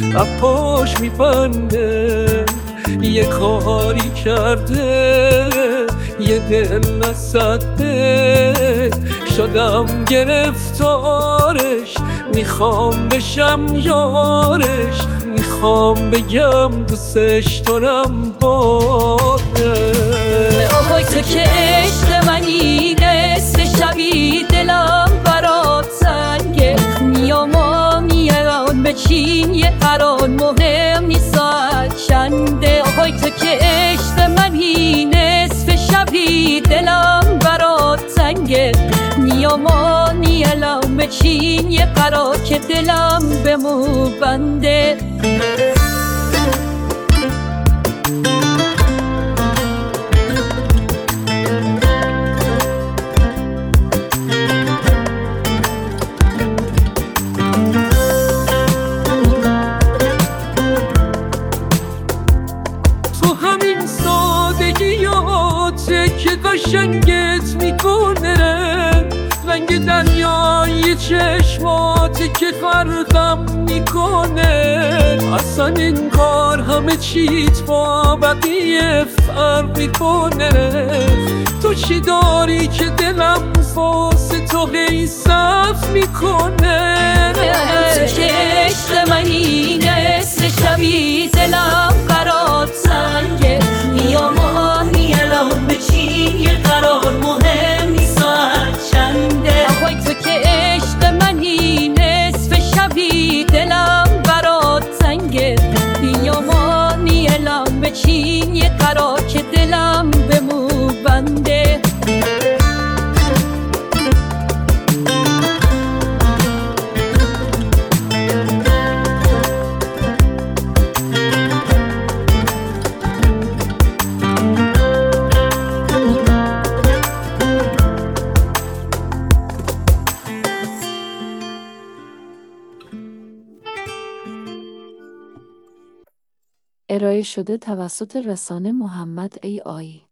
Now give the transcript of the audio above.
اپاش میپنده یه کاری کرده یه دل نسده شدم گرفتارش میخوام بشم یارش میخوام بگم دوستش دارم باده آهای تو که عشق منی نصف شبی دلم برات سنگه میام و میرم بچین یه قرار مهم نیست ساعت چنده آهای تو که عشق منی نصف شبی دلم برات سنگه میام و میرم بچین یه قرار که دلم به مو بنده که قشنگت میکنه رنگ دریای چشمات که فرقم میکنه اصلا این کار همه چیت با بقیه فرق میکنه تو چی داری که دلم واسه تو هی صف میکنه تو که عشق منی نصف شبی دلم برات سنگه میام و میالم بچین یه قرار مهم نیست ساعت چنده آهای تو که عشق منی نصف شبی دلم برات سنگه میام و میالم بچین یه قرار که دلم به مو بنده ارائه شده توسط رسانه محمد AI